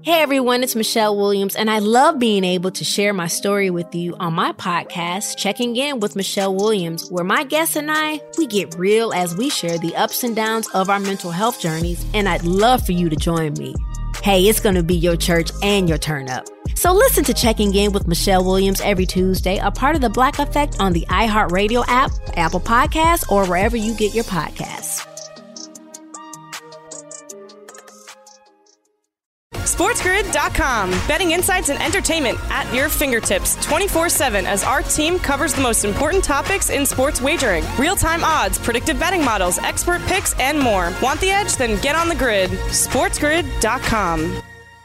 Hey everyone, it's Michelle Williams, and I love being able to share my story with you on my podcast, Checking In with Michelle Williams, where my guests and we get real as we share the ups and downs of our mental health journeys, and I'd love for you to join me. Hey, it's going to be your church and your turn up. So listen to Checking In with Michelle Williams every Tuesday, a part of the Black Effect on the iHeartRadio app, Apple Podcasts, or wherever you get your podcasts. SportsGrid.com. Betting insights and entertainment at your fingertips 24/7 as our team covers the most important topics in sports wagering. Real-time odds, predictive betting models, expert picks, and more. Want the edge? Then get on the grid. SportsGrid.com.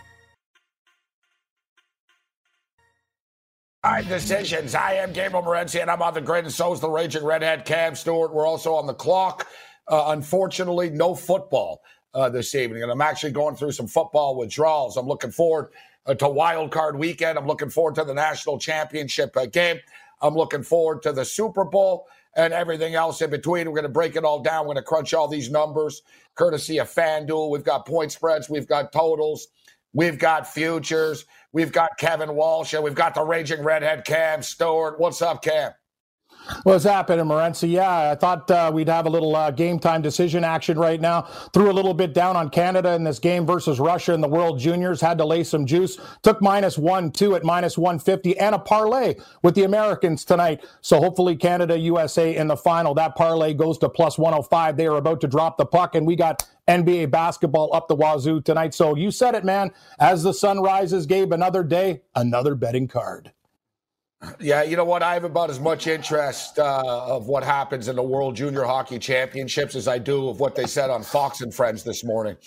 Decisions. I am Gabriel Morency, and I'm on the grid, and so is the Raging Redhead, Cam Stewart. We're also on the clock. Unfortunately, no football this evening, and I'm actually going through some football withdrawals. I'm looking forward to Wild Card Weekend. I'm looking forward to the National Championship game. I'm looking forward to the Super Bowl and everything else in between. We're going to break it all down. We're going to crunch all these numbers, courtesy of FanDuel. We've got point spreads. We've got totals. We've got futures. We've got Kevin Walsh, and we've got the Raging Redhead, Cam Stewart. What's up, Cam? What's happening, Morency? Yeah, I thought we'd have a little game time decision action right now. Threw a little bit down on Canada in this game versus Russia in the World Juniors. Had to lay some juice. Took -1-2 at -150 and a parlay with the Americans tonight. So hopefully Canada, USA in the final. That parlay goes to +105. They are about to drop the puck, and we got NBA basketball up the wazoo tonight. So you said it, man. As the sun rises, Gabe, another day, another betting card. Yeah, you know what? I have about as much interest of what happens in the World Junior Hockey Championships as I do of what they said on Fox and Friends this morning.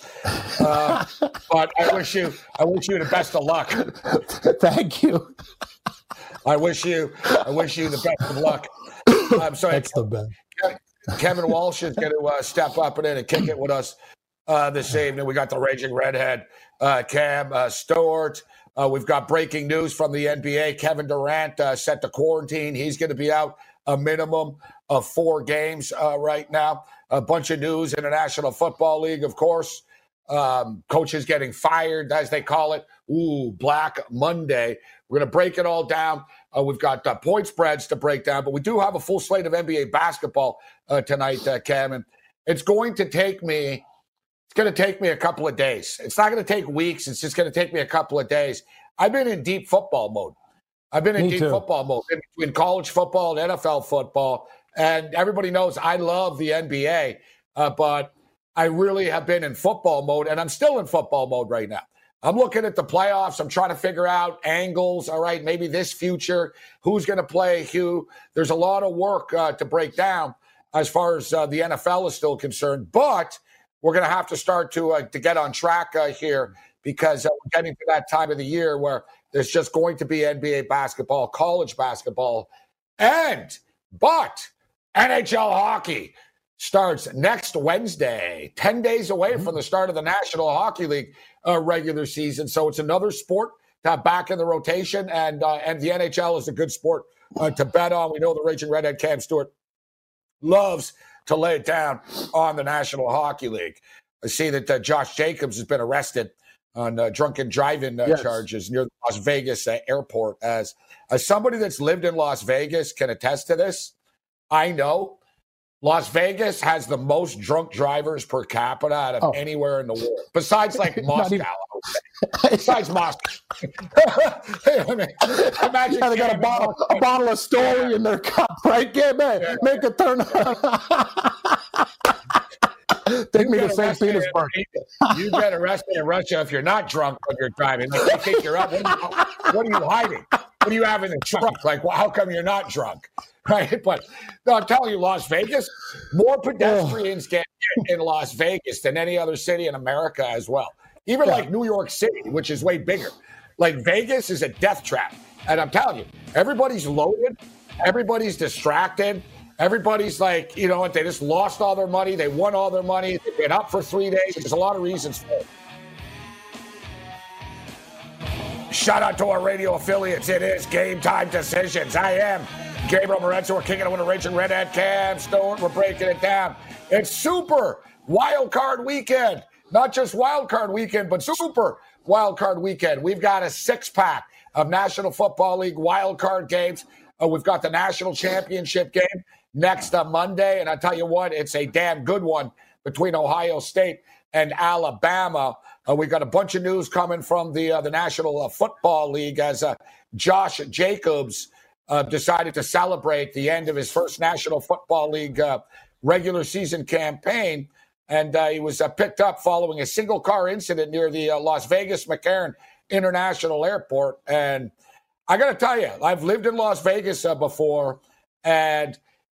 But I wish you the best of luck. Thank you. I wish you the best of luck. I'm sorry. That's the best. Kevin Walsh is going to step up and kick it with us this evening. We got the Raging Redhead, Cam Stewart. We've got breaking news from the NBA. Kevin Durant set to quarantine. He's going to be out a minimum of 4 games right now. A bunch of news in the National Football League, of course. Coaches getting fired, as they call it. Ooh, Black Monday. We're going to break it all down. We've got point spreads to break down, but we do have a full slate of NBA basketball tonight, Cam. And it's going to take me a couple of days. It's not going to take weeks. It's just going to take me a couple of days. I've been in deep football mode. In between college football and NFL football. And everybody knows I love the NBA, but I really have been in football mode, and I'm still in football mode right now. I'm looking at the playoffs. I'm trying to figure out angles. All right, maybe this future, who's going to play who. There's a lot of work to break down as far as the NFL is still concerned. But we're going to have to start to get on track here because we're getting to that time of the year where there's just going to be NBA basketball, college basketball, but NHL hockey starts next Wednesday, 10 days away from the start of the National Hockey League regular season. So it's another sport to have back in the rotation, and the NHL is a good sport to bet on. We know the Raging Redhead, Cam Stewart, loves to lay it down on the National Hockey League. I see that Josh Jacobs has been arrested on drunken driving charges near the Las Vegas airport. As somebody that's lived in Las Vegas can attest to this, I know Las Vegas has the most drunk drivers per capita out of anywhere in the world, besides like Moscow. Besides Moscow. Imagine they got a bottle of Story in their cup, right? Make it turn Take me to St. Petersburg. You get arrested in Russia if you're not drunk when you're driving. Like, they think you're up. What are you hiding? What do you have in the trunk? Like, well, how come you're not drunk? Right? But no, I'm telling you, Las Vegas, more pedestrians get in Las Vegas than any other city in America as well. Even like New York City, which is way bigger. Like Vegas is a death trap. And I'm telling you, everybody's loaded. Everybody's distracted. Everybody's like, you know what, they just lost all their money. They won all their money. They've been up for 3 days. There's a lot of reasons for it. Shout out to our radio affiliates. It is Game Time Decisions. I am Gabriel Morency. We're kicking it with a Raging Redhead, Cam Stewart. We're breaking it down. It's Super Wild Card Weekend. Not just Wild Card Weekend, but Super Wild Card Weekend. We've got a 6-pack of National Football League wild card games. We've got the National Championship game next Monday, and I tell you what, it's a damn good one between Ohio State and Alabama. We've got a bunch of news coming from the National Football League as Josh Jacobs decided to celebrate the end of his first National Football League regular season campaign. And he was picked up following a single car incident near the Las Vegas McCarran International Airport. And I got to tell you, I've lived in Las Vegas before, and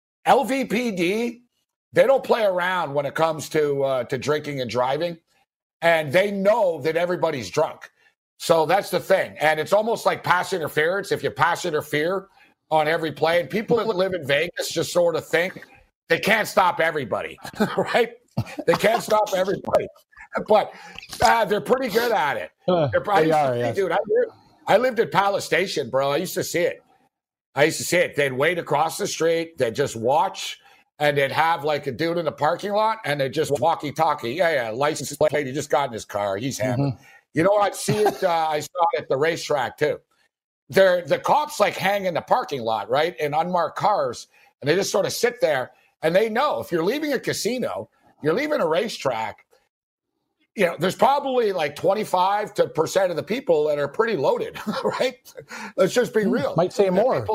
LVPD, they don't play around when it comes to drinking and driving. And they know that everybody's drunk. So that's the thing. And it's almost like pass interference. If you pass interfere on every play, and people that live in Vegas just sort of think they can't stop everybody, right? They can't stop everybody. But they're pretty good at it. Yes. Dude, I lived at Palace Station, bro. I used to see it. They'd wait across the street. They'd just watch. And they'd have like a dude in the parking lot, and they'd just walkie-talkie. Yeah, license plate. He just got in his car. He's hammered. Mm-hmm. You know what? I saw it at the racetrack too. The cops like hang in the parking lot, right, in unmarked cars, and they just sort of sit there. And they know if you're leaving a casino, you're leaving a racetrack. You know, there's probably like 25% of the people that are pretty loaded, right? Let's just be real. Might say more.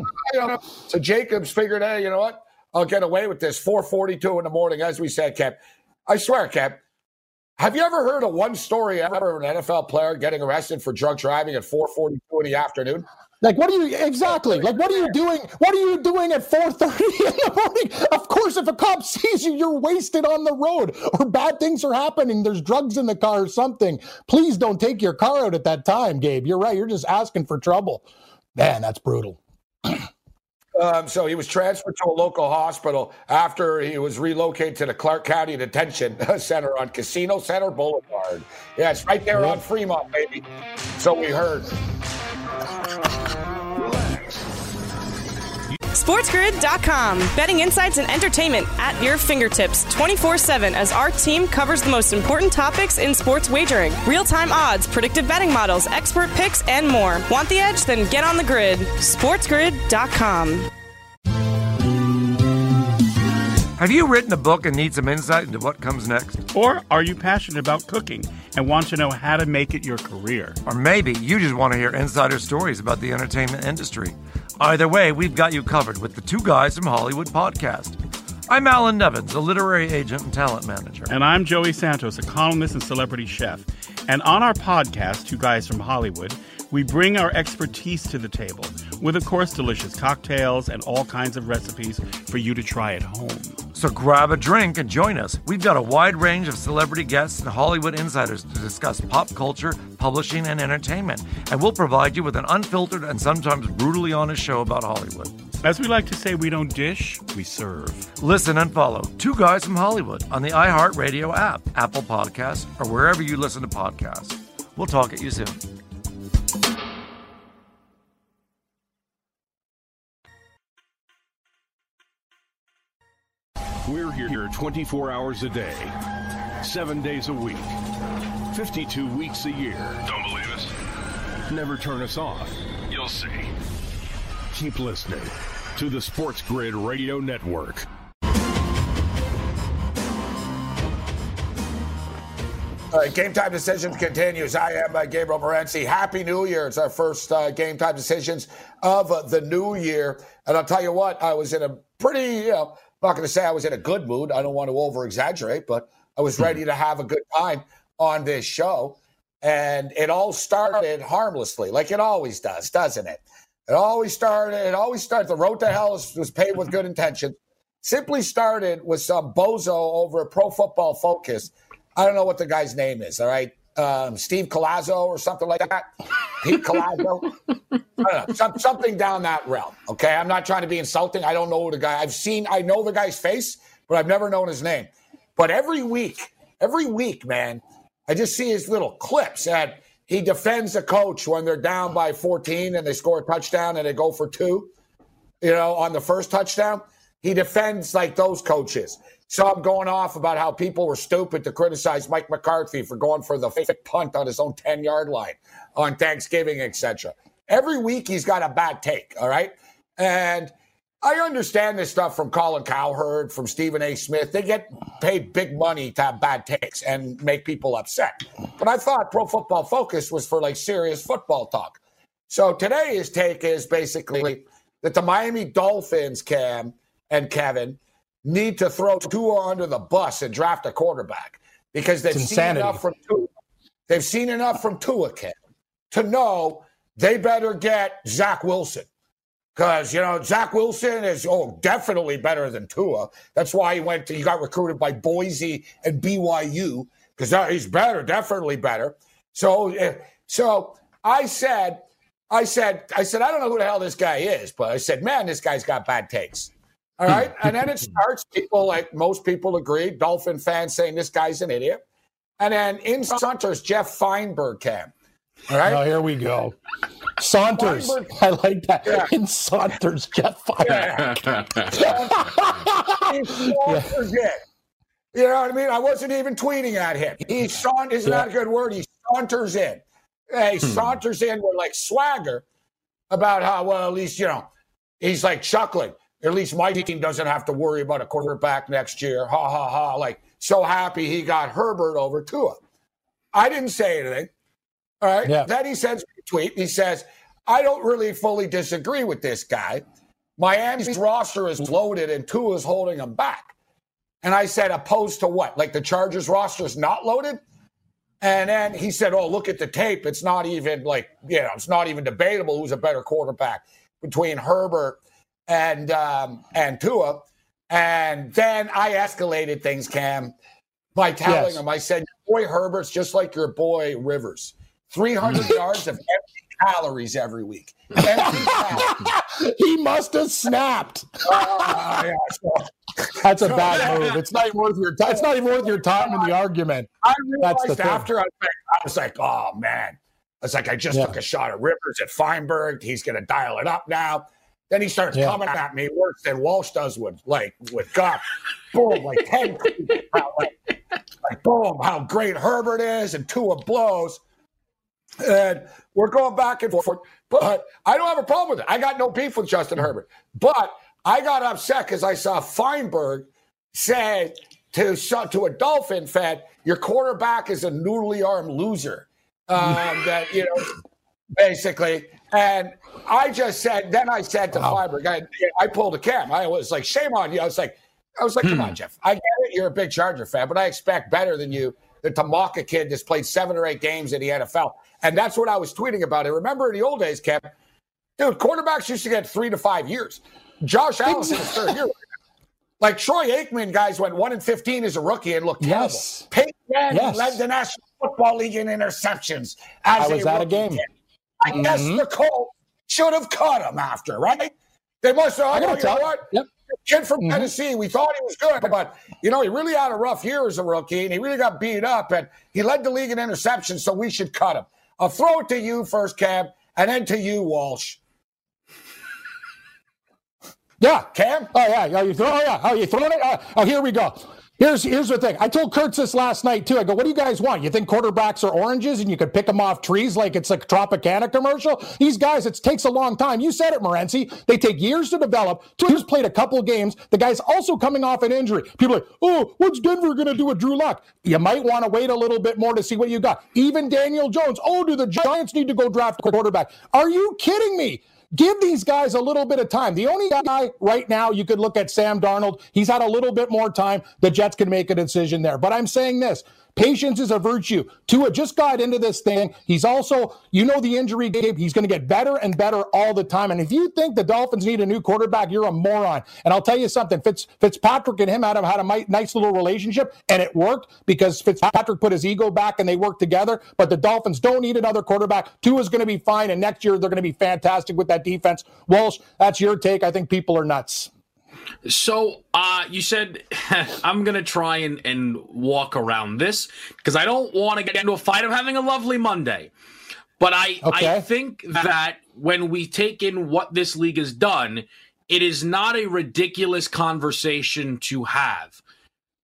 So Jacobs figured, hey, you know what? I'll get away with this. 4:42 in the morning, as we said, Kev. I swear, Kev, have you ever heard of one story ever of an NFL player getting arrested for drunk driving at 4:42 in the afternoon? Like, what are you exactly? Like, what are you doing? What are you doing at 4:30 in the morning? Of course, if a cop sees you, you're wasted on the road, or bad things are happening. There's drugs in the car or something. Please don't take your car out at that time, Gabe. You're right. You're just asking for trouble. Man, that's brutal. So he was transferred to a local hospital after he was relocated to the Clark County Detention Center on Casino Center Boulevard. Yeah, it's right there on Fremont, baby. So we heard. SportsGrid.com. Betting insights and entertainment at your fingertips 24/7 as our team covers the most important topics in sports wagering. Real-time odds, predictive betting models, expert picks, and more. Want the edge? Then get on the grid. SportsGrid.com. Have you written a book and need some insight into what comes next? Or are you passionate about cooking and want to know how to make it your career? Or maybe you just want to hear insider stories about the entertainment industry. Either way, we've got you covered with the Two Guys from Hollywood podcast. I'm Alan Nevins, a literary agent and talent manager. And I'm Joey Santos, a columnist and celebrity chef. And on our podcast, Two Guys from Hollywood, we bring our expertise to the table with, of course, delicious cocktails and all kinds of recipes for you to try at home. So grab a drink and join us. We've got a wide range of celebrity guests and Hollywood insiders to discuss pop culture, publishing, and entertainment. And we'll provide you with an unfiltered and sometimes brutally honest show about Hollywood. As we like to say, we don't dish, we serve. Listen and follow Two Guys from Hollywood on the iHeartRadio app, Apple Podcasts, or wherever you listen to podcasts. We'll talk at you soon. We're here 24 hours a day, 7 days a week, 52 weeks a year. Don't believe us? Never turn us off. You'll see. Keep listening to the Sports Grid Radio Network. All right, Game Time Decisions continues. I am Gabriel Morency. Happy New Year. It's our first Game Time Decisions of the new year. And I'll tell you what, I was in a pretty, I'm not going to say I was in a good mood. I don't want to over-exaggerate, but I was ready to have a good time on this show. And it all started harmlessly, like it always does, doesn't it? It always started, the road to hell was paved with good intention. Simply started with some bozo over at Pro Football Focus. I don't know what the guy's name is, all right? Steve Colazzo or something like that? Pete Colazzo? I don't know, something down that realm, okay? I'm not trying to be insulting. I don't know the guy. I know the guy's face, but I've never known his name. But every week, man, I just see his little clips that he defends a coach when they're down by 14 and they score a touchdown and they go for 2, on the first touchdown. He defends like those coaches. saw him going off about how people were stupid to criticize Mike McCarthy for going for the fake punt on his own 10-yard line on Thanksgiving, etc. Every week he's got a bad take, all right? And I understand this stuff from Colin Cowherd, from Stephen A. Smith. They get paid big money to have bad takes and make people upset. But I thought Pro Football Focus was for, like, serious football talk. So today his take is basically that the Miami Dolphins, Cam and Kevin, need to throw Tua under the bus and draft a quarterback because they've seen enough from Tua. They've seen enough from Tua, Cam, to know they better get Zach Wilson. Because, Zach Wilson is, definitely better than Tua. That's why he got recruited by Boise and BYU, because he's better, definitely better. So I said, I don't know who the hell this guy is, but I said, man, this guy's got bad takes. All right. And then it starts, most people agree, Dolphin fans saying this guy's an idiot. And then in Saunters, Jeff Feinberg, Cam. All right. Oh, here we go. Saunters. Feinberg. I like that. Yeah. In Saunters, Jeff Feinberg. Saunters in. You know what I mean? I wasn't even tweeting at him. Isn't that a good word? He saunters in. He saunters in with like swagger about how, well, at least, he's like chuckling. At least my team doesn't have to worry about a quarterback next year. Ha, ha, ha. Like, so happy he got Herbert over Tua. I didn't say anything. All right. Yeah. Then he sends me a tweet. He says, I don't really fully disagree with this guy. Miami's roster is loaded and Tua's holding him back. And I said, opposed to what? Like the Chargers roster is not loaded? And then he said, oh, look at the tape. It's not even it's not even debatable who's a better quarterback between Herbert and Tua. And then I escalated things, Cam, by telling him, I said, your boy Herbert's just like your boy Rivers. 300 yards of empty calories every week. He must have snapped. That's a bad move. It's not even worth your time. It's not even worth your time in the argument. I realized after I was like, oh man. I was like, I just took a shot at Rivers at Feinberg. He's going to dial it up now. Then he starts coming at me worse than Walsh does with Goff. Boom, like 10. Like boom, how great Herbert is and Tua blows. And we're going back and forth. But I don't have a problem with it. I got no beef with Justin Herbert. But I got upset because I saw Feinberg say to a Dolphin fan, your quarterback is a noodly arm loser. Basically. And I just said, then I said to Feinberg, I pulled a Cam. I was like, shame on you. I was like, come on, Jeff. I get it. You're a big Charger fan, but I expect better than you to mock a kid that's played 7 or 8 games in the NFL. And that's what I was tweeting about. And remember in the old days, Kev, dude, quarterbacks used to get 3 to 5 years. Josh Allen's in his third year. Like Troy Aikman, guys, went 1-15 as a rookie and looked terrible. Peyton Manning led the National Football League in interceptions. I was at a game. Kid. I guess the Colts should have cut him after, right? They must have, you know what? Yep. Kid from Tennessee, we thought he was good, but, he really had a rough year as a rookie, and he really got beat up, and he led the league in interceptions, so we should cut him. I'll throw it to you first, Cam, and then to you, Walsh. Yeah. Cam? You throwing it? Here we go. Here's the thing. I told Kurtz this last night, too. I go, what do you guys want? You think quarterbacks are oranges and you could pick them off trees like it's like a Tropicana commercial? These guys, it takes a long time. You said it, Morency. They take years to develop. Tua's played a couple games. The guy's also coming off an injury. People are like, oh, what's Denver going to do with Drew Lock? You might want to wait a little bit more to see what you got. Even Daniel Jones. Oh, do the Giants need to go draft a quarterback? Are you kidding me? Give these guys a little bit of time. The only guy right now you could look at Sam Darnold. He's had a little bit more time. The Jets can make a decision there. But I'm saying this. Patience is a virtue. Tua just got into this thing. He's also, the injury game. He's going to get better and better all the time. And if you think the Dolphins need a new quarterback, you're a moron. And I'll tell you something. Fitzpatrick and him had a nice little relationship, and it worked because Fitzpatrick put his ego back and they worked together. But the Dolphins don't need another quarterback. Tua's going to be fine, and next year they're going to be fantastic with that defense. Walsh, that's your take. I think people are nuts. So you said I'm going to try and walk around this because I don't want to get into a fight. I'm having a lovely Monday. But I think that when we take in what this league has done, it is not a ridiculous conversation to have.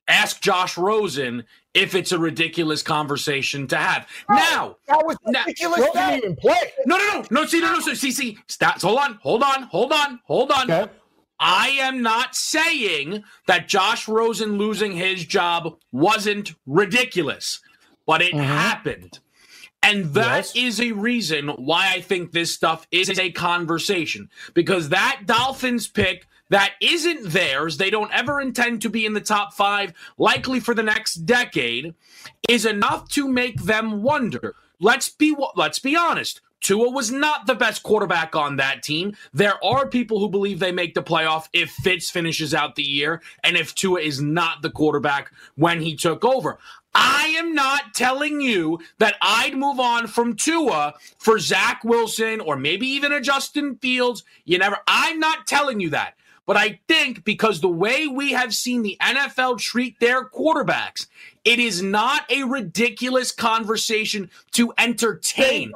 ask Josh Rosen if it's a ridiculous conversation to have. Now, that was ridiculous. Didn't even play. No. See. Hold on. Okay. I am not saying that Josh Rosen losing his job wasn't ridiculous, but it happened. And that is a reason why I think this stuff is a conversation. Because that Dolphins pick that isn't theirs, they don't ever intend to be in the top 5, likely for the next decade, is enough to make them wonder. Let's be honest. Tua was not the best quarterback on that team. There are people who believe they make the playoff if Fitz finishes out the year and if Tua is not the quarterback when he took over. I am not telling you that I'd move on from Tua for Zach Wilson or maybe even a Justin Fields. I'm not telling you that. But I think because the way we have seen the NFL treat their quarterbacks, it is not a ridiculous conversation to entertain.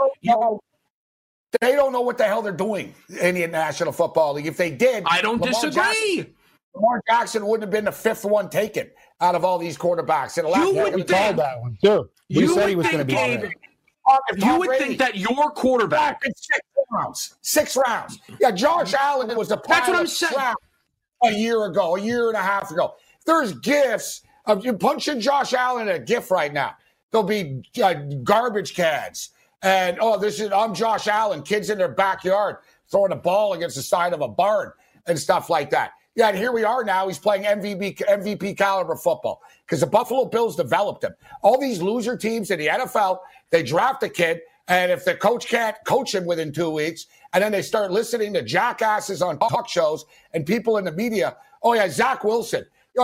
They don't know what the hell they're doing in the National Football League. If they did, I don't disagree. Lamar Jackson wouldn't have been the 5th one taken out of all these quarterbacks. You would think that one too. We said he was going to be there. You would think that your quarterback in 6 rounds. Yeah, Josh Allen was the round a year and a half ago. There's gifts of you punching Josh Allen in a GIF right now. There'll be garbage cans. And, I'm Josh Allen, kids in their backyard throwing a ball against the side of a barn and stuff like that. Yeah, and here we are now. He's playing MVP caliber football because the Buffalo Bills developed him. All these loser teams in the NFL, they draft a kid, and if the coach can't coach him within 2 weeks, and then they start listening to jackasses on talk shows and people in the media, Zach Wilson,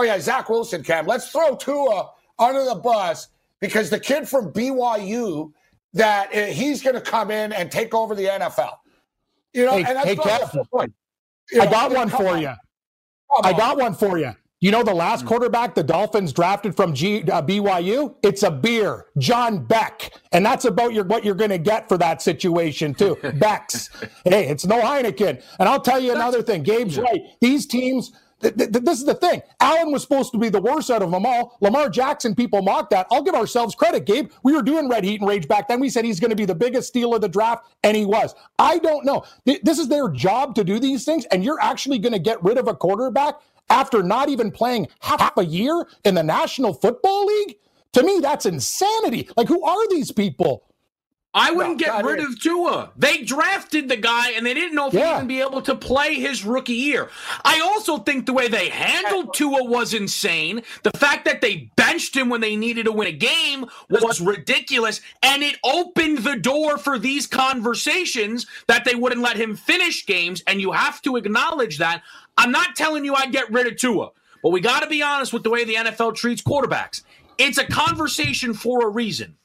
Cam. Let's throw Tua under the bus because the kid from BYU, that he's going to come in and take over the NFL. And that's not the point. I got one for you. I got one for you. You know the last quarterback the Dolphins drafted from BYU? It's a beer, John Beck. And that's about what you're going to get for that situation, too. Beck's. Hey, it's no Heineken. And I'll tell you another thing. Gabe's right. These teams, this is the thing. Allen was supposed to be the worst out of them all. Lamar Jackson, people mocked that. I'll give ourselves credit, Gabe. We were doing Red Heat and Rage back then. We said he's going to be the biggest steal of the draft, and he was. I don't know. This is their job to do these things, and you're actually going to get rid of a quarterback after not even playing half a year in the National Football League? To me, that's insanity. Like, who are these people? I wouldn't get rid of Tua. They drafted the guy, and they didn't know if he'd even be able to play his rookie year. I also think the way they handled Tua was insane. The fact that they benched him when they needed to win a game was ridiculous, and it opened the door for these conversations that they wouldn't let him finish games, and you have to acknowledge that. I'm not telling you I'd get rid of Tua, but we got to be honest with the way the NFL treats quarterbacks. It's a conversation for a reason.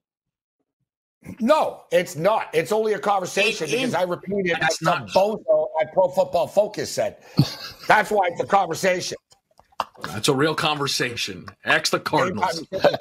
No, it's not. It's only a conversation because I repeated what some bozo at Pro Football Focus said. That's why it's a conversation. That's a real conversation. Ask the Cardinals.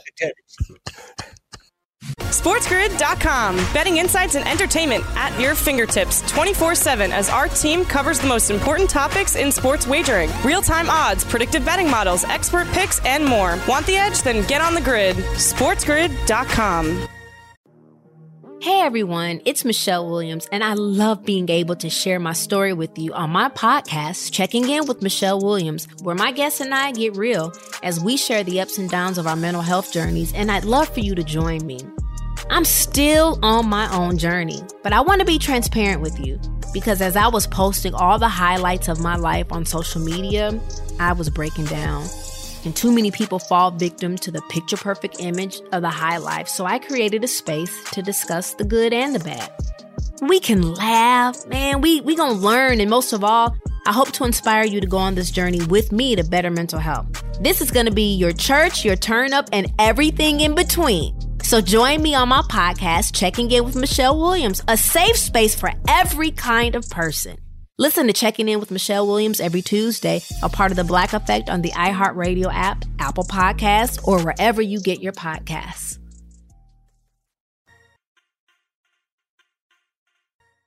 SportsGrid.com. Betting insights and entertainment at your fingertips 24/7 as our team covers the most important topics in sports wagering. Real-time odds, predictive betting models, expert picks, and more. Want the edge? Then get on the grid. SportsGrid.com. Hey everyone, it's Michelle Williams, and I love being able to share my story with you on my podcast, Checking In with Michelle Williams, where my guests and I get real as we share the ups and downs of our mental health journeys, and I'd love for you to join me. I'm still on my own journey, but I want to be transparent with you because as I was posting all the highlights of my life on social media, I was breaking down. And too many people fall victim to the picture-perfect image of the high life, so I created a space to discuss the good and the bad. We can laugh, man, we gonna learn, and most of all, I hope to inspire you to go on this journey with me to better mental health. This is gonna be your church, your turn-up, and everything in between. So join me on my podcast, Checking In with Michelle Williams, a safe space for every kind of person. Listen to Checking In with Michelle Williams every Tuesday, a part of the Black Effect on the iHeartRadio app, Apple Podcasts, or wherever you get your podcasts.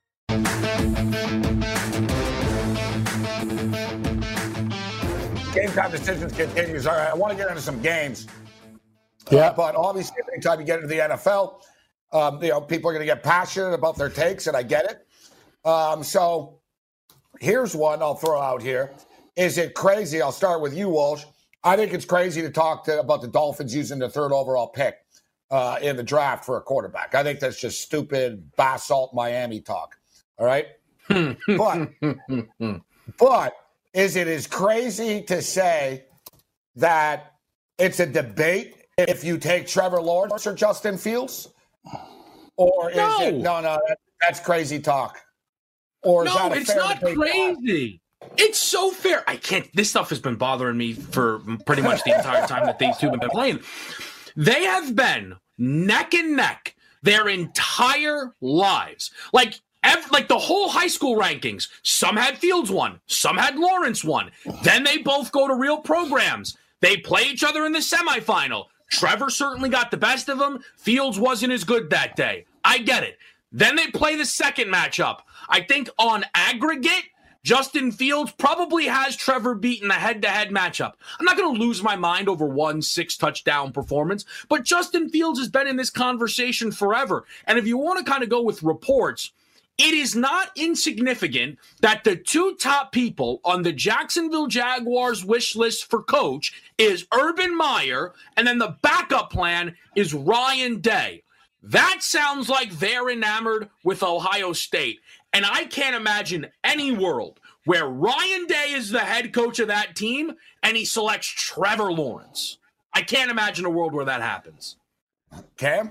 Game time decisions continues. All right, I want to get into some games. Yeah. But obviously, anytime you get into the NFL, people are going to get passionate about their takes, and I get it. So here's one I'll throw out here. Is it crazy? I'll start with you, Walsh. I think it's crazy to talk about the Dolphins using the 3rd overall pick in the draft for a quarterback. I think that's just stupid basalt Miami talk. All right? But is it as crazy to say that it's a debate if you take Trevor Lawrence or Justin Fields? Or is it no, that's crazy talk. Or is that a it's not crazy. It's so fair. This stuff has been bothering me for pretty much the entire time that these two have been playing. They have been neck and neck their entire lives. Like the whole high school rankings. Some had Fields won. Some had Lawrence won. Then they both go to real programs. They play each other in the semifinal. Trevor certainly got the best of them. Fields wasn't as good that day. I get it. Then they play the second matchup. I think on aggregate, Justin Fields probably has Trevor beaten the head-to-head matchup. I'm not going to lose my mind over one 6-touchdown performance, but Justin Fields has been in this conversation forever. And if you want to kind of go with reports, it is not insignificant that the 2 top people on the Jacksonville Jaguars wish list for coach is Urban Meyer, and then the backup plan is Ryan Day. That sounds like they're enamored with Ohio State. And I can't imagine any world where Ryan Day is the head coach of that team and he selects Trevor Lawrence. I can't imagine a world where that happens. Cam?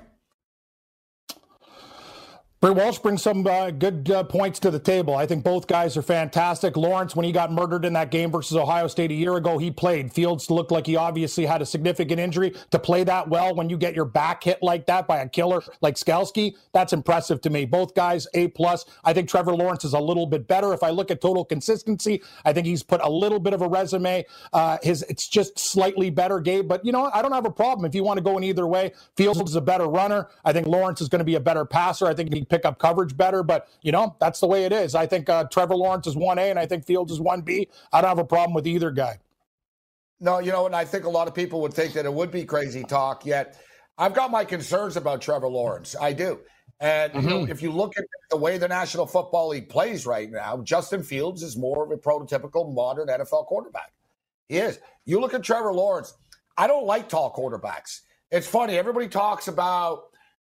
Bray Walsh brings some good points to the table. I think both guys are fantastic. Lawrence, when he got murdered in that game versus Ohio State a year ago, he played. Fields looked like he obviously had a significant injury. To play that well when you get your back hit like that by a killer like Skalski, that's impressive to me. Both guys, A+. I think Trevor Lawrence is a little bit better. If I look at total consistency, I think he's put a little bit of a resume. It's just slightly better, Gabe. But, I don't have a problem if you want to go in either way. Fields is a better runner. I think Lawrence is going to be a better passer. I think he pick up coverage better, but that's the way it is. I think Trevor Lawrence is 1A and I think Fields is 1B. I don't have a problem with either guy. No, and I think a lot of people would think that it would be crazy talk, yet I've got my concerns about Trevor Lawrence. I do. And if you look at the way the National Football League plays right now, Justin Fields is more of a prototypical modern NFL quarterback. He is. You look at Trevor Lawrence, I don't like tall quarterbacks. It's funny. Everybody talks about,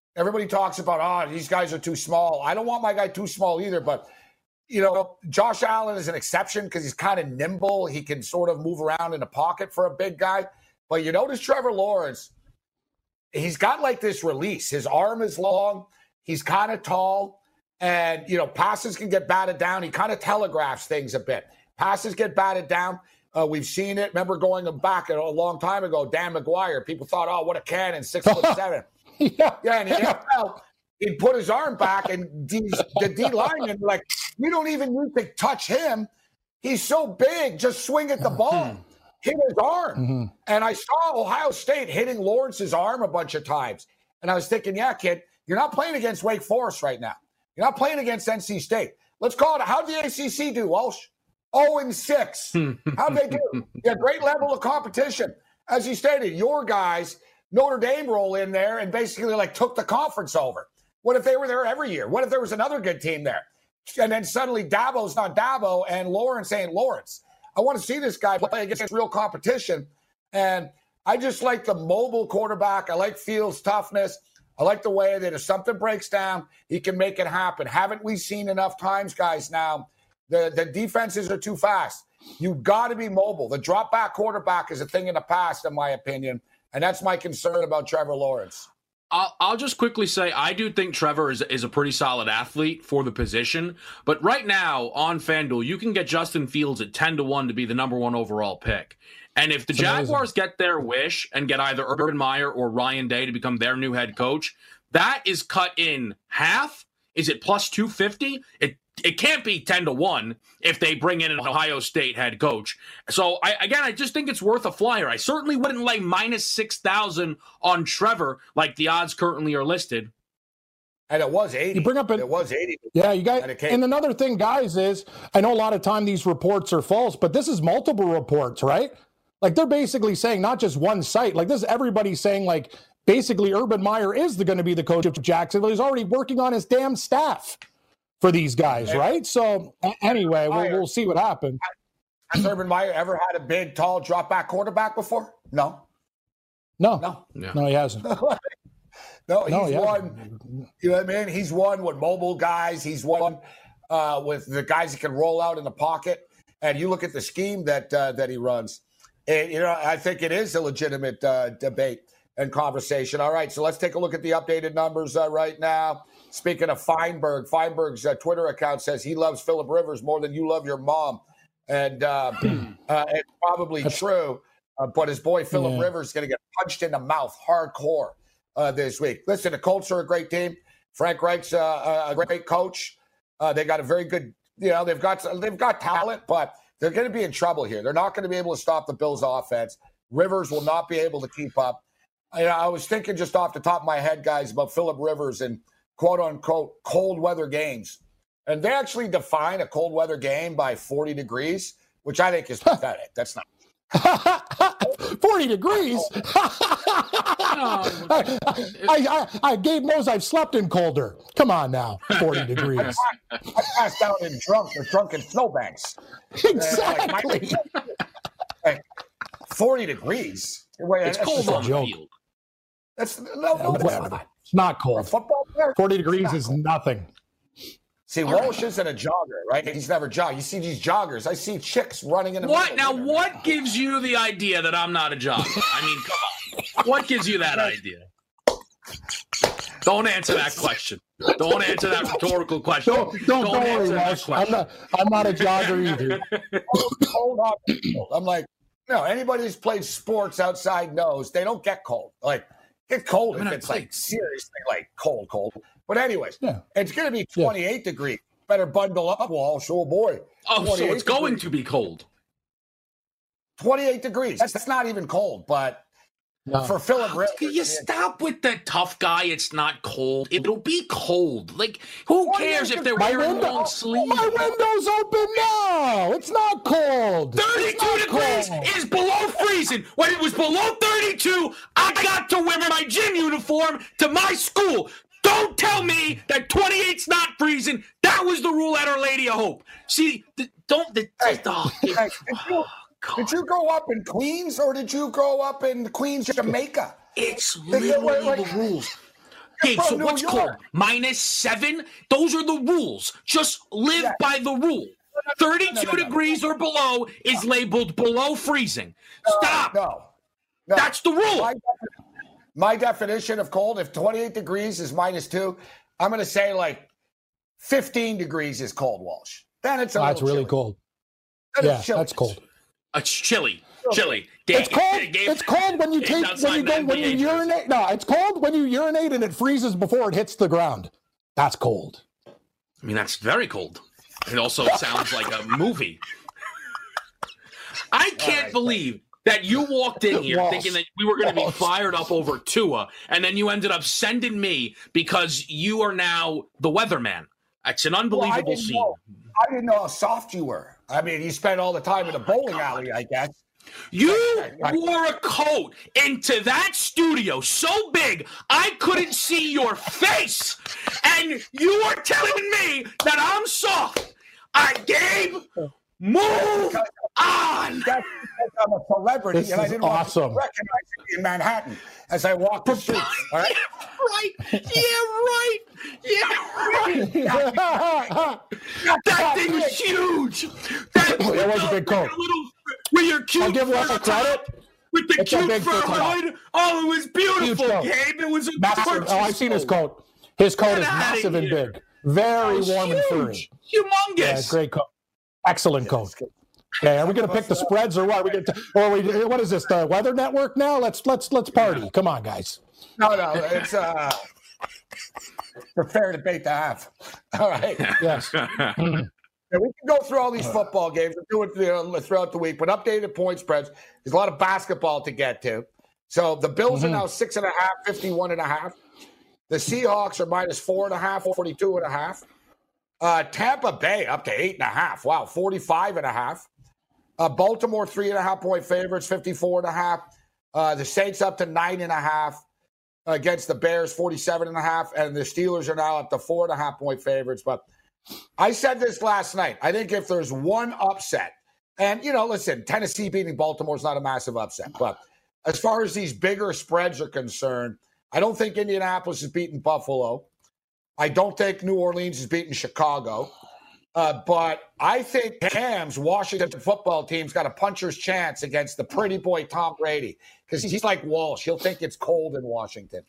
these guys are too small. I don't want my guy too small either, but, Josh Allen is an exception because he's kind of nimble. He can sort of move around in the pocket for a big guy. But you notice Trevor Lawrence, he's got like this release. His arm is long. He's kind of tall. And, passes can get batted down. He kind of telegraphs things a bit. Passes get batted down. We've seen it. Remember going back a long time ago, Dan McGuire. People thought, oh, what a cannon, 6'7". Yeah, and the NFL, he'd put his arm back, and the D linemen were like, we don't even need to touch him. He's so big, just swing at the ball. Hit his arm. And I saw Ohio State hitting Lawrence's arm a bunch of times. And I was thinking, yeah, kid, you're not playing against Wake Forest right now. You're not playing against NC State. Let's call it, how'd the ACC do, Walsh? 0-6. How'd they do? Yeah, great level of competition. As you stated, your guys, Notre Dame roll in there and basically took the conference over. What if they were there every year? What if there was another good team there? And then suddenly Dabo's not Dabo and Lawrence ain't Lawrence. I want to see this guy play against real competition. And I just like the mobile quarterback. I like Fields' toughness. I like the way that if something breaks down, he can make it happen. Haven't we seen enough times, guys, now? The defenses are too fast. You've got to be mobile. The drop-back quarterback is a thing in the past, in my opinion. And that's my concern about Trevor Lawrence. I'll just quickly say I do think Trevor is a pretty solid athlete for the position. But right now on FanDuel, you can get Justin Fields at 10-1 to be the number 1 overall pick. And if the Jaguars get their wish and get either Urban Meyer or Ryan Day to become their new head coach, that is cut in half. Is it plus 250? It can't be 10-1 if they bring in an Ohio State head coach. So, I just think it's worth a flyer. I certainly wouldn't lay minus 6,000 on Trevor like the odds currently are listed. And it was 80. You bring up it was 80. Yeah, you guys. And another thing, guys, is I know a lot of time these reports are false, but this is multiple reports, right? Like, they're basically saying not just one site. Like, this is everybody saying, like, basically Urban Meyer is going to be the coach of Jacksonville. He's already working on his damn staff for these guys, right? So, anyway, we'll see what happens. Has Urban Meyer ever had a big, tall, drop-back quarterback before? No, he hasn't. No, he's won. You know what I mean? He's won with mobile guys. He's won with the guys that can roll out in the pocket. And you look at the scheme that he runs. And, I think it is a legitimate debate and conversation. All right, so let's take a look at the updated numbers right now. Speaking of Feinberg, Feinberg's Twitter account says he loves Phillip Rivers more than you love your mom. And it's probably true. But his boy Phillip Rivers is going to get punched in the mouth hardcore this week. Listen, the Colts are a great team. Frank Reich's a great coach. They got a very good, they've got talent, but they're going to be in trouble here. They're not going to be able to stop the Bills' offense. Rivers will not be able to keep up. I was thinking just off the top of my head, guys, about Phillip Rivers and quote-unquote cold weather games. And they actually define a cold weather game by 40 degrees, which I think is pathetic. That's not 40 degrees. Gabe knows I've slept in colder. Come on now, 40 degrees. I passed out in drunken snowbanks. Exactly. 40 degrees. It's cold on the field. That's it's not cold. Football player, 40 degrees is nothing. See, Walsh isn't a jogger, right? He's never jogged. You see these joggers. I see chicks running in the middle. Now, what gives you the idea that I'm not a jogger? I mean, come on. What gives you that idea? Don't answer that question. Don't answer that rhetorical question. Don't worry, Walsh. I'm not a jogger either. Hold on. I'm like, anybody who's played sports outside knows they don't get cold. Like, get cold if it's like seriously like cold. But anyways, it's going to be 28 degrees. Better bundle up, Walsh. Oh, boy. Oh, so it's going to be cold. 28 degrees. That's not even cold, but for Phillip Rivers. Can you stop with the tough guy? It's not cold. It'll be cold. Like, who cares if they're wearing long sleeves? My window's open now. It's not cold. 32 degrees is below freezing. When it was below 32, I got to wear my gym uniform to my school. Don't tell me that 28's not freezing. That was the rule at Our Lady of Hope. See, did you grow up in Queens or did you grow up in Queens, Jamaica? It's literally the rules. Okay, so what's cold? -7? Those are the rules. Just live by the rule. 32 degrees or below is labeled below freezing. Stop. No. That's the rule. My definition of cold, if 28 degrees is -2, I'm going to say like 15 degrees is cold, Walsh. Then it's that's really cold. That's cold. It's chilly. It's cold. It's cold when you urinate. No, it's cold when you urinate and it freezes before it hits the ground. That's cold. I mean, that's very cold. It also sounds like a movie. I can't believe that you walked in here thinking that we were going to be fired up over Tua, and then you ended up sending me because you are now the weatherman. It's an unbelievable scene. I didn't know how soft you were. I mean, you spent all the time in a bowling alley, I guess. You wore a coat into that studio so big I couldn't see your face, and you are telling me that I'm soft. Gabe, move on. That's because I'm a celebrity, and I didn't want to recognize you in Manhattan as I walked the streets. All right? That thing was huge. It was a big coat. With your cute I'll give one credit. With the cute fur hood. Oh, it was beautiful, Gabe. It was a massive. Oh, I've seen his coat. His coat is massive and big. Very warm and furry. Humongous. Yeah, great coat. Excellent coat. Okay, are we going to pick the spreads or what? What is this? The Weather Network now? Let's party. Come on, guys. No, it's a fair debate to have. All right. Yes. Yeah, we can go through all these football games and do it throughout the week, but updated point spreads. There's a lot of basketball to get to. So the Bills are now 6.5, 51.5. The Seahawks are -4.5, 42.5. Tampa Bay up to 8.5. Wow, 45.5. Baltimore 3.5-point favorites, 54.5. The Saints up to 9.5 against the Bears, 47.5, and the Steelers are now up to 4.5-point favorites. But I said this last night. I think if there's one upset, and listen, Tennessee beating Baltimore is not a massive upset, but as far as these bigger spreads are concerned, I don't think Indianapolis is beating Buffalo. I don't think New Orleans is beating Chicago. But I think Cam's Washington football team's got a puncher's chance against the pretty boy Tom Brady because he's like Walsh. He'll think it's cold in Washington.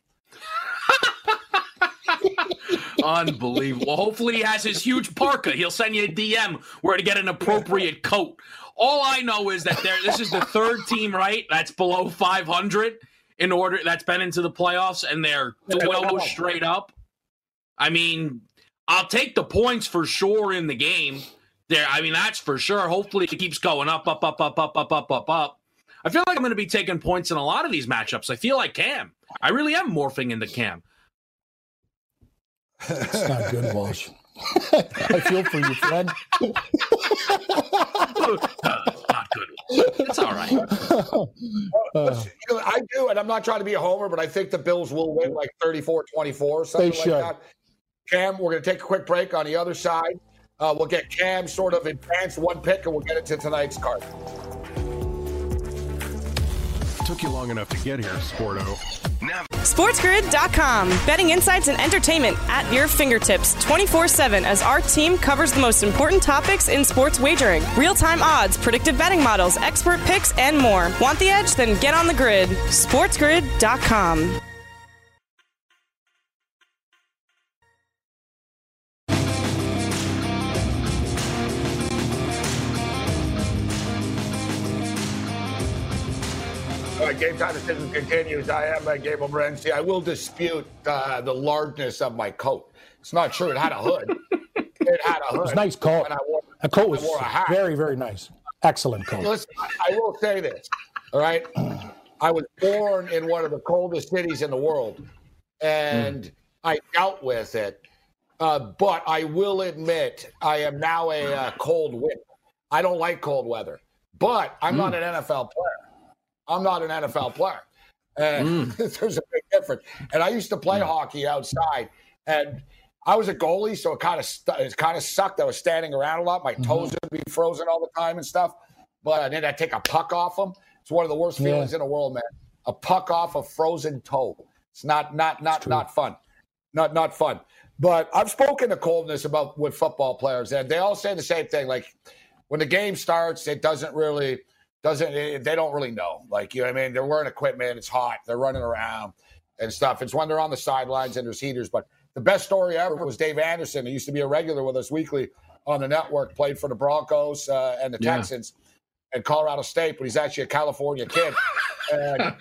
Unbelievable. Hopefully he has his huge parka. He'll send you a DM where to get an appropriate coat. All I know is that this is the third team, right? That's below 500 in order. That's been into the playoffs, and they're 12 straight up. I mean, I'll take the points for sure in the game. There, I mean, that's for sure. Hopefully it keeps going up. I feel like I'm going to be taking points in a lot of these matchups. I feel like Cam. I really am morphing into Cam. It's not good, Walsh. I feel for you, friend. Not good. It's all right. I do, and I'm not trying to be a homer, but I think the Bills will win like 34-24, something like that. Cam, we're going to take a quick break. On the other side, we'll get Cam sort of advanced one pick, and we'll get into tonight's card. Took you long enough to get here, Sporto. Now, SportsGrid.com. Betting insights and entertainment at your fingertips 24/7 as our team covers the most important topics in sports wagering. Real-time odds, predictive betting models, expert picks, and more. Want the edge? Then get on the grid. SportsGrid.com. Game time decision continues. I am Gabriel Morency. I will dispute the largeness of my coat. It's not true. It had a hood. It was a nice coat. The coat was very, very nice. Excellent coat. Listen, I will say this. All right. I was born in one of the coldest cities in the world, and I dealt with it. But I will admit I am now a cold wind. I don't like cold weather, but I'm not an NFL player. And there's a big difference. And I used to play hockey outside, and I was a goalie, so it kind of sucked. I was standing around a lot. My toes would be frozen all the time and stuff. But then I'd take a puck off them. It's one of the worst feelings in the world, man. A puck off a frozen toe. It's not fun. Not fun. But I've spoken to coldness with football players, and they all say the same thing. Like when the game starts, they don't really know. Like, you know what I mean? They're wearing equipment. It's hot. They're running around and stuff. It's when they're on the sidelines and there's heaters. But the best story ever was Dave Anderson, who used to be a regular with us weekly on the network, played for the Broncos and the Texans and Colorado State, but he's actually a California kid. and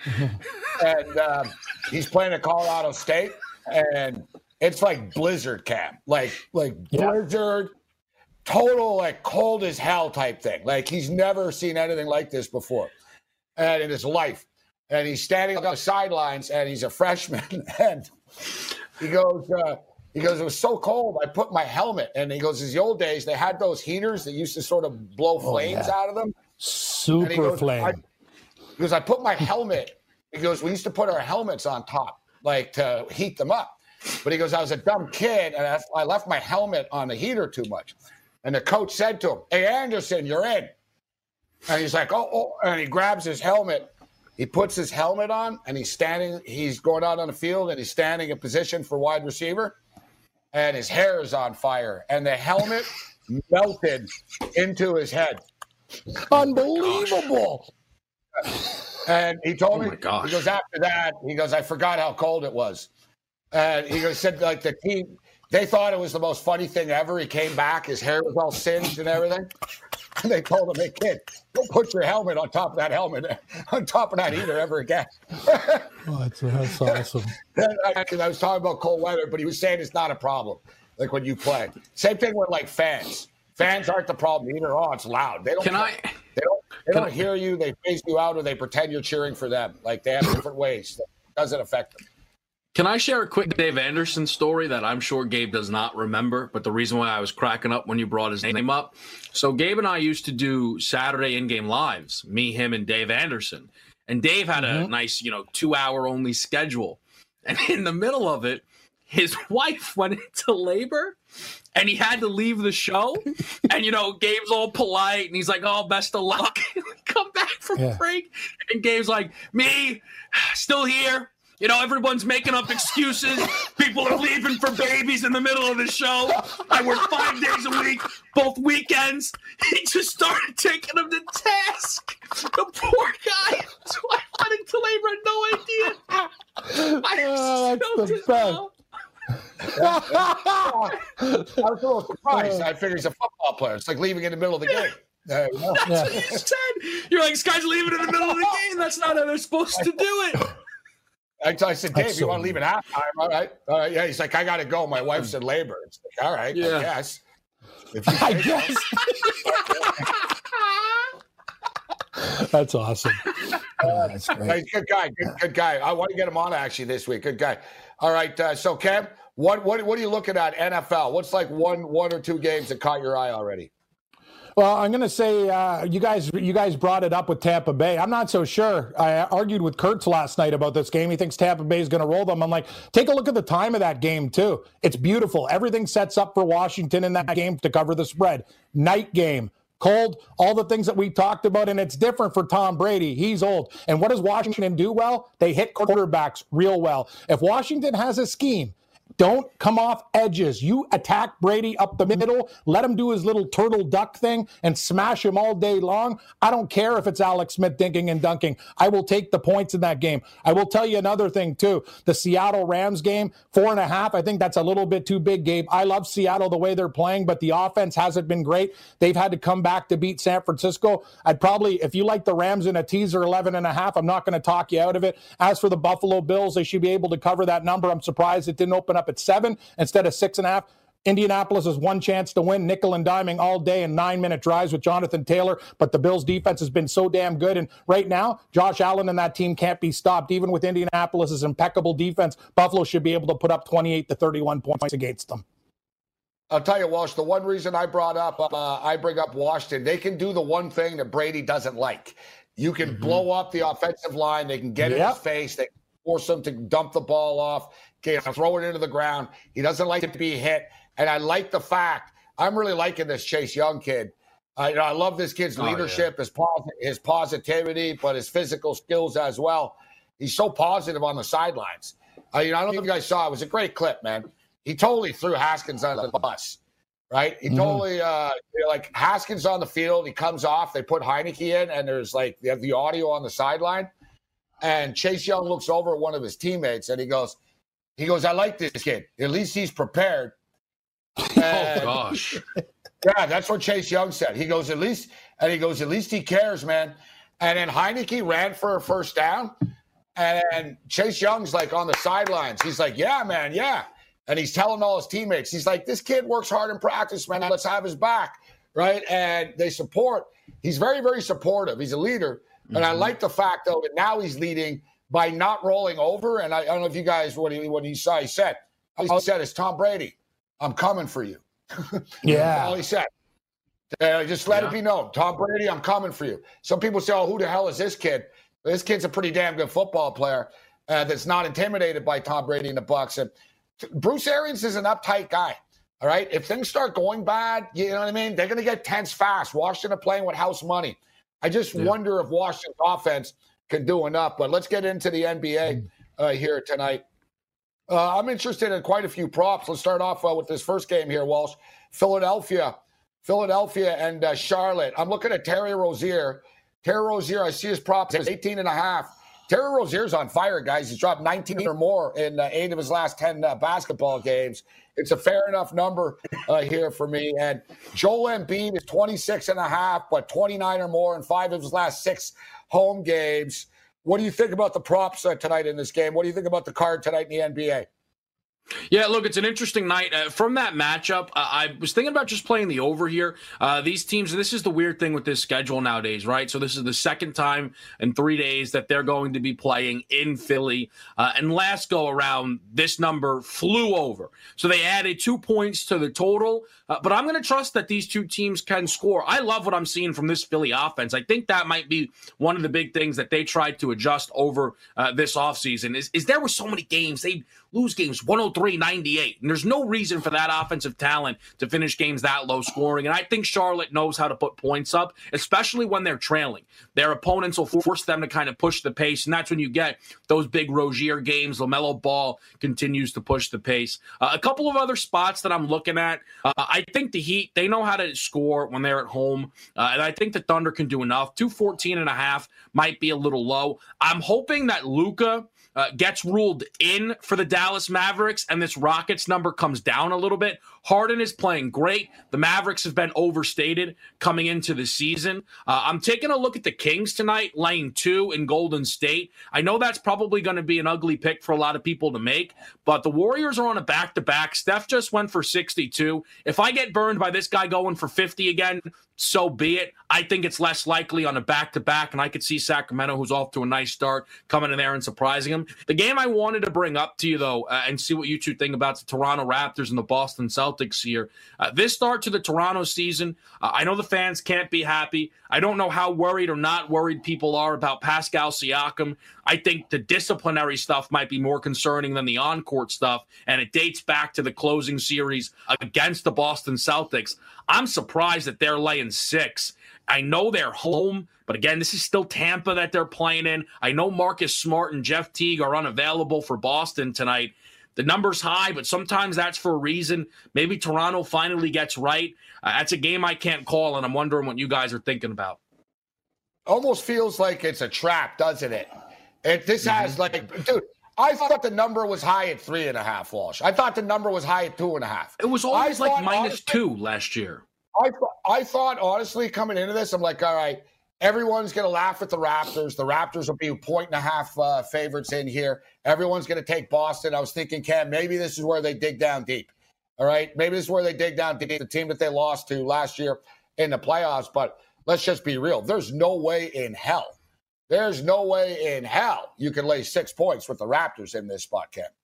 he's playing at Colorado State, and it's like blizzard, Cam. Like blizzard. Total, like, cold as hell type thing. Like, he's never seen anything like this before and in his life. And he's standing on the sidelines, and he's a freshman. And he goes, it was so cold, I put my helmet. And he goes, in the old days, they had those heaters that used to sort of blow flames out of them. Super flame. He goes, I put my helmet. He goes, we used to put our helmets on top, like, to heat them up. But he goes, I was a dumb kid, and I left my helmet on the heater too much. And the coach said to him, hey, Anderson, you're in. And he's like, oh, and he grabs his helmet. He puts his helmet on, and he's going out on the field, and he's standing in position for wide receiver, and his hair is on fire, and the helmet melted into his head. Unbelievable. And he told me, he goes, after that, he goes, I forgot how cold it was. And he said, like, the team, they thought it was the most funny thing ever. He came back, his hair was all singed and everything. And they told him, hey, kid, don't put your helmet on top of that heater ever again. That's awesome. I was talking about cold weather, but he was saying it's not a problem, like when you play. Same thing with, like, fans. Fans aren't the problem either. Oh, it's loud. They don't hear you. They phase you out, or they pretend you're cheering for them. Like, they have different ways. It doesn't affect them. Can I share a quick Dave Anderson story that I'm sure Gabe does not remember, but the reason why I was cracking up when you brought his name up? So Gabe and I used to do Saturday in-game lives, me, him, and Dave Anderson. And Dave had a nice, 2-hour only schedule. And in the middle of it, his wife went into labor and he had to leave the show. And, Gabe's all polite and he's like, oh, best of luck. Come back from break. And Gabe's like, me, still here. Everyone's making up excuses. People are leaving for babies in the middle of the show. I work 5 days a week, both weekends. He just started taking them to task. The poor guy. So I went into labor, had no idea. That's the best. I was a little surprised. I figured he's a football player. It's like leaving in the middle of the game. That's what you said. You're like, this guy's leaving in the middle of the game. That's not how they're supposed to do it. I said, Dave, you want to leave at halftime? All right. Yeah, he's like, I got to go. My wife's in labor. It's like, all right, I guess. I guess. That's awesome. That's great. Good guy. Good guy. I want to get him on actually this week. Good guy. All right. So, Kev, what are you looking at NFL? What's like one or two games that caught your eye already? Well, I'm going to say you guys brought it up with Tampa Bay. I'm not so sure. I argued with Kurtz last night about this game. He thinks Tampa Bay is going to roll them. I'm like, take a look at the time of that game, too. It's beautiful. Everything sets up for Washington in that game to cover the spread. Night game. Cold, all the things that we talked about, and it's different for Tom Brady. He's old. And what does Washington do well? They hit quarterbacks real well. If Washington has a scheme, don't come off edges. You attack Brady up the middle, let him do his little turtle duck thing and smash him all day long. I don't care if it's Alex Smith dinking and dunking. I will take the points in that game. I will tell you another thing, too. The Seattle Rams game, 4.5, I think that's a little bit too big, Gabe. I love Seattle the way they're playing, but the offense hasn't been great. They've had to come back to beat San Francisco. I'd probably, if you like the Rams in a teaser 11.5, I'm not going to talk you out of it. As for the Buffalo Bills, they should be able to cover that number. I'm surprised it didn't open up at 7 instead of 6.5. Indianapolis has one chance to win, nickel and diming all day in 9-minute drives with Jonathan Taylor, but the Bills' defense has been so damn good. And right now, Josh Allen and that team can't be stopped. Even with Indianapolis' impeccable defense, Buffalo should be able to put up 28 to 31 points against them. I'll tell you, Walsh, the one reason I bring up Washington, they can do the one thing that Brady doesn't like. You can blow up the offensive line. They can get in his face. They can force him to dump the ball off, throw it into the ground. He doesn't like to be hit. And I like the fact, I'm really liking this Chase Young kid. I love this kid's leadership, his positivity, but his physical skills as well. He's so positive on the sidelines. I don't know if you guys saw, it was a great clip, man. He totally threw Haskins under the bus, right? He totally, Haskins on the field, he comes off, they put Heineke in, and there's they have the audio on the sideline. And Chase Young looks over at one of his teammates, and he goes, I like this kid. At least he's prepared. And, gosh. Yeah, that's what Chase Young said. He goes, at least he cares, man. And then Heineke ran for a first down, and Chase Young's on the sidelines. He's like, yeah, man, yeah. And he's telling all his teammates, he's like, this kid works hard in practice, man. Let's have his back, right? And they support. He's very, very supportive. He's a leader. And I like the fact, though, that now he's leading by not rolling over. And I don't know if you guys, what he said. All he said is, Tom Brady, I'm coming for you. Yeah. All he said. Just let it be known. Tom Brady, I'm coming for you. Some people say, who the hell is this kid? This kid's a pretty damn good football player that's not intimidated by Tom Brady and the Bucs. And Bruce Arians is an uptight guy. All right. If things start going bad, you know what I mean? They're going to get tense fast. Washington are playing with house money. I just wonder if Washington's offense can do enough. But let's get into the NBA here tonight. I'm interested in quite a few props. Let's start off with this first game here, Walsh. Philadelphia and Charlotte. I'm looking at Terry Rozier. Terry Rozier, I see his props as 18.5. Terry Rozier's on fire, guys. He's dropped 19 or more in 8 of his last 10 basketball games. It's a fair enough number here for me. And Joel Embiid is 26.5, but 29 or more in 5 of his last 6 home games. What do you think about the props tonight in this game? What do you think about the card tonight in the NBA? Yeah, look, it's an interesting night. From that matchup, I was thinking about just playing the over here. These teams, this is the weird thing with this schedule nowadays, right? So this is the second time in 3 days that they're going to be playing in Philly. And last go around, this number flew over. So they added 2 points to the total. But I'm going to trust that these two teams can score. I love what I'm seeing from this Philly offense. I think that might be one of the big things that they tried to adjust over this offseason is there were so many games. They lose games 103-98. And there's no reason for that offensive talent to finish games that low scoring. And I think Charlotte knows how to put points up, especially when they're trailing. Their opponents will force them to kind of push the pace. And that's when you get those big Rozier games. LaMelo Ball continues to push the pace. A couple of other spots that I'm looking at. I think the Heat, they know how to score when they're at home. And I think the Thunder can do enough. 214.5 might be a little low. I'm hoping that Luka gets ruled in for the Dallas Mavericks, and this Rockets number comes down a little bit. Harden is playing great. The Mavericks have been overstated coming into the season. I'm taking a look at the Kings tonight, laying 2 in Golden State. I know that's probably going to be an ugly pick for a lot of people to make, but the Warriors are on a back-to-back. Steph just went for 62. If I get burned by this guy going for 50 again, so be it. I think it's less likely on a back-to-back, and I could see Sacramento, who's off to a nice start, coming in there and surprising them. The game I wanted to bring up to you, though, and see what you two think about the Toronto Raptors and the Boston Celtics here. This start to the Toronto season, I know the fans can't be happy. I don't know how worried or not worried people are about Pascal Siakam. I think the disciplinary stuff might be more concerning than the on-court stuff, and it dates back to the closing series against the Boston Celtics. I'm surprised that they're laying 6. I know they're home, but again, this is still Tampa that they're playing in. I know Marcus Smart and Jeff Teague are unavailable for Boston tonight. The number's high, but sometimes that's for a reason. Maybe Toronto finally gets right. That's a game I can't call, and I'm wondering what you guys are thinking about. Almost feels like it's a trap, doesn't it? This has dude, I thought the number was high at 3.5, Walsh. I thought the number was high at 2.5. It was always like -2 last year. I thought, honestly, coming into this, I'm like, all right, everyone's going to laugh at the Raptors. The Raptors will be 1.5 favorites in here. Everyone's going to take Boston. I was thinking, Cam, maybe this is where they dig down deep. All right, maybe this is where they dig down deep, the team that they lost to last year in the playoffs. But let's just be real. There's no way in hell you can lay 6 points with the Raptors in this spot, Cam.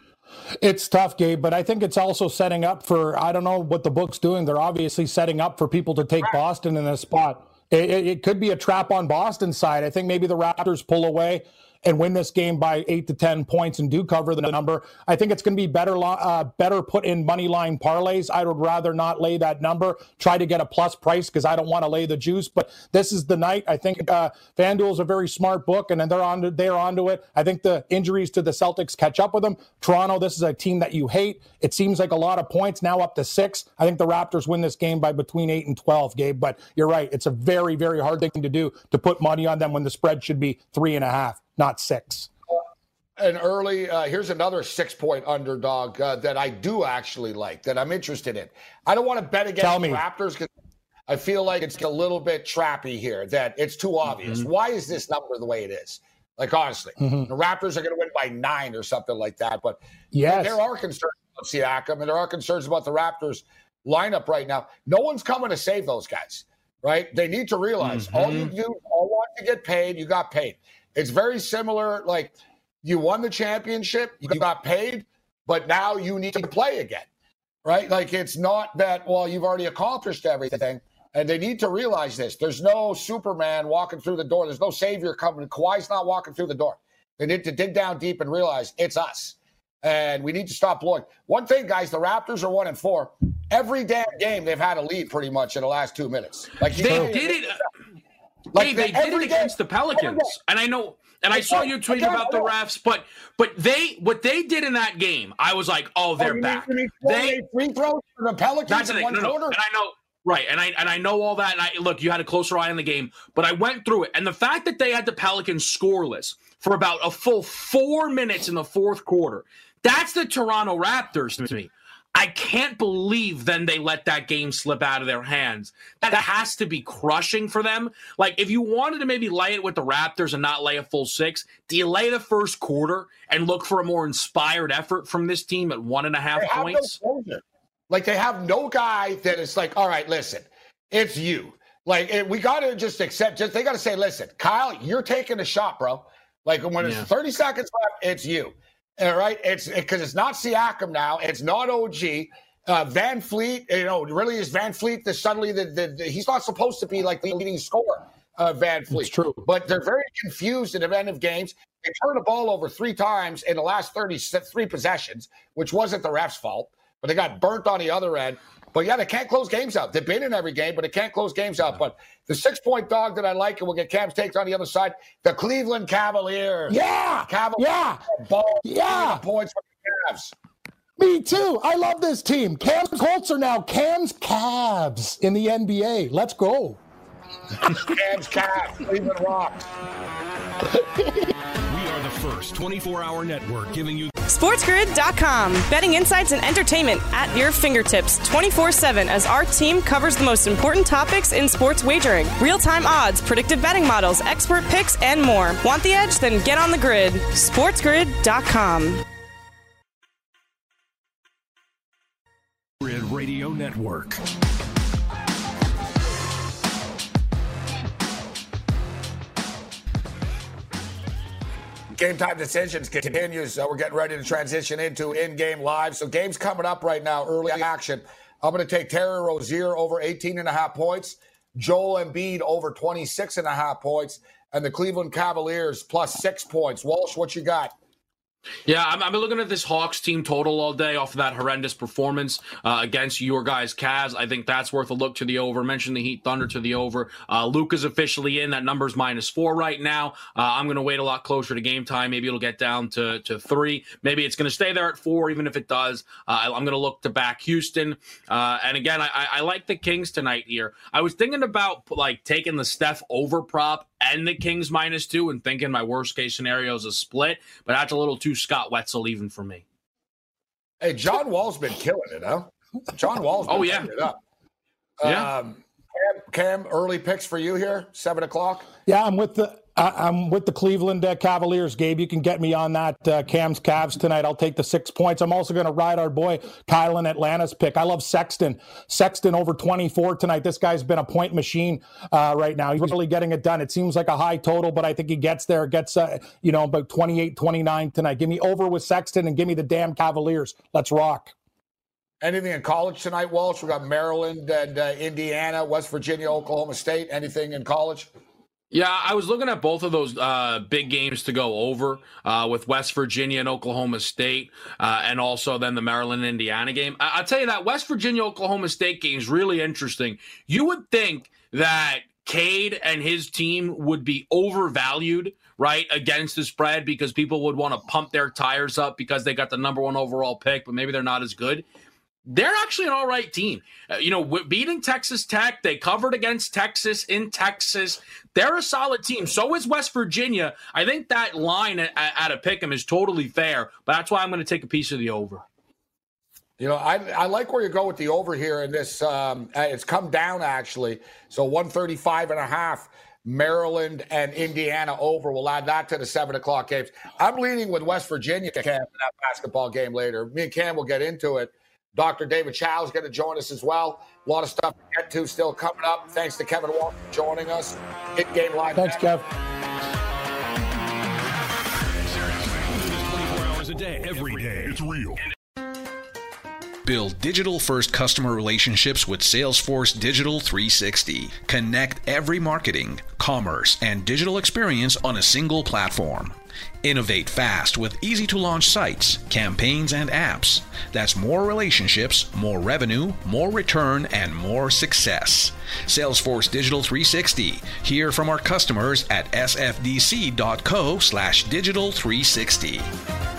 It's tough, Gabe, but I think it's also setting up for, I don't know what the book's doing. They're obviously setting up for people to take Boston in this spot. It could be a trap on Boston's side. I think maybe the Raptors pull away and win this game by 8 to 10 points and do cover the number. I think it's going to be better put in money line parlays. I would rather not lay that number, try to get a plus price because I don't want to lay the juice. But this is the night. I think FanDuel is a very smart book, and then they're onto it. I think the injuries to the Celtics catch up with them. Toronto, this is a team that you hate. It seems like a lot of points, now up to 6. I think the Raptors win this game by between 8 and 12, Gabe. But you're right. It's a very, very hard thing to do to put money on them when the spread should be 3.5. Not 6. And early, here's another 6-point underdog that I do actually like, that I'm interested in. I don't want to bet against the Raptors because I feel like it's a little bit trappy here, that it's too obvious. Mm-hmm. Why is this number the way it is? Like, honestly, the Raptors are going to win by 9 or something like that. But yes, there are concerns about Siakam, and there are concerns about the Raptors lineup right now. No one's coming to save those guys, right? They need to realize all you do, all want to get paid, you got paid. It's very similar, like you won the championship, you got paid, but now you need to play again, right? Like it's not that, well, you've already accomplished everything, and they need to realize this. There's no Superman walking through the door. There's no savior coming. Kawhi's not walking through the door. They need to dig down deep and realize it's us, and we need to stop blowing. One thing, guys, the Raptors are 1-4. Every damn game they've had a lead pretty much in the last 2 minutes. Like they did it. Like they did it against the Pelicans, and I know, and I saw you tweet about the refs, but what they did in that game, I was like, oh, they're back. They free throws for the Pelicans in one quarter. And I know, right, and I know all that. And look, you had a closer eye on the game, but I went through it, and the fact that they had the Pelicans scoreless for about a full 4 minutes in the fourth quarter, that's the Toronto Raptors to me. I can't believe then they let that game slip out of their hands. That has to be crushing for them. Like, if you wanted to maybe lay it with the Raptors and not lay a full 6, do you lay the first quarter and look for a more inspired effort from this team at 1.5 points? Like, they have no guy that is like, all right, listen, it's you. Like, we got to just accept, they got to say, listen, Kyle, you're taking a shot, bro. Like, when it's 30 seconds left, it's you. All right, it's because it's not Siakam now. It's not OG. Van Fleet, really is Van Fleet suddenly he's not supposed to be like the leading scorer, Van Fleet. It's true. But they're very confused at the end of games. They turn the ball over 3 times in the last 33 possessions, which wasn't the ref's fault, but they got burnt on the other end. But, yeah, they can't close games out. They've been in every game, but they can't close games out. But the 6-point dog that I like, and we'll get Cam's takes on the other side, the Cleveland Cavaliers. Yeah. Ball. Yeah. Points for the Cavs. Me too. I love this team. Cam's Colts are now Cam's Cavs in the NBA. Let's go. Cam's Cavs. Cleveland rocks. First 24-hour network giving you SportsGrid.com. Betting insights and entertainment at your fingertips 24/7 as our team covers the most important topics in sports wagering. Real-time odds, predictive betting models, expert picks, and more. Want the edge? Then get on the grid. SportsGrid.com. Grid Radio Network. Game Time Decisions continues. We're getting ready to transition into in-game live. So games coming up right now, early action. I'm going to take Terry Rozier over 18.5 points, Joel Embiid over 26.5 points, and the Cleveland Cavaliers plus 6 points. Walsh, what you got? Yeah, I've been looking at this Hawks team total all day off of that horrendous performance against your guys' Cavs. I think that's worth a look to the over. Mentioned the Heat Thunder to the over. Luka's officially in. That number's -4 right now. I'm going to wait a lot closer to game time. Maybe it'll get down to 3. Maybe it's going to stay there at 4, even if it does. I'm going to look to back Houston. And again, I like the Kings tonight here. I was thinking about like taking the Steph over prop and the Kings -2 and thinking my worst case scenario is a split, but that's a little too Scott Wetzel even for me. Hey, John Wall's been killing it, huh? John Wall's been killing it up. Cam, early picks for you here, 7 o'clock? Yeah, I'm with the Cleveland Cavaliers, Gabe. You can get me on that Cam's Cavs tonight. I'll take the 6 points. I'm also going to ride our boy Kyle in Atlanta's pick. I love Sexton. Sexton over 24 tonight. This guy's been a point machine right now. He's really getting it done. It seems like a high total, but I think he gets there. Gets about 28, 29 tonight. Give me over with Sexton and give me the damn Cavaliers. Let's rock. Anything in college tonight, Walsh? We got Maryland and Indiana, West Virginia, Oklahoma State. Anything in college? Yeah, I was looking at both of those big games to go over with West Virginia and Oklahoma State, and also then the Maryland-Indiana game. I'll tell you that West Virginia-Oklahoma State game is really interesting. You would think that Cade and his team would be overvalued, right, against the spread because people would want to pump their tires up because they got the number 1 overall pick, but maybe they're not as good. They're actually an all right team. Beating Texas Tech, they covered against Texas in Texas. They're a solid team. So is West Virginia. I think that line at a pick'em is totally fair, but that's why I'm going to take a piece of the over. I like where you go with the over here in this. It's come down, actually. So 135.5, Maryland and Indiana over. We'll add that to the 7 o'clock games. I'm leaning with West Virginia, Cam, in that basketball game later. Me and Cam will get into it. Dr. David Chow is going to join us as well. A lot of stuff to get to still coming up. Thanks to Kevin Walker for joining us. Hit Game Live. Thanks, Kev. 24 hours a day, every day. It's real. Build digital-first customer relationships with Salesforce Digital 360. Connect every marketing, commerce, and digital experience on a single platform. Innovate fast with easy-to-launch sites, campaigns, and apps. That's more relationships, more revenue, more return, and more success. Salesforce Digital 360. Hear from our customers at sfdc.co/digital360.